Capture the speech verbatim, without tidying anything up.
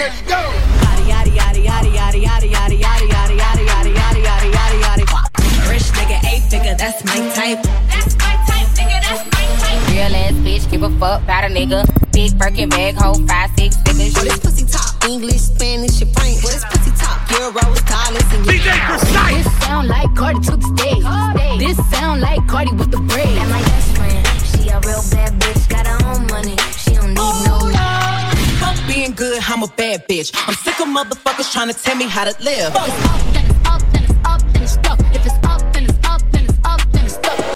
There you go. Yada yada yada yada yada yada yada yada yada yada yada yada yada yada yada. Rich nigga, eight figure, that's my type. That's my type, nigga, that's my type. Real ass bitch, give a fuck about a nigga. Big Birkin bag, hold five, six figures. What is pussy top? English, Spanish, and French. What is pussy top? Euros, dollars, and D J Precise. This sound like Cardi to the stage. Oh, this sound like Cardi with the braid. And my best friend, she a real bad bitch, got her own money. She don't need no love. Fuck being good, I'm a bad bitch. I'm sick of motherfuckers trying to tell me how to live.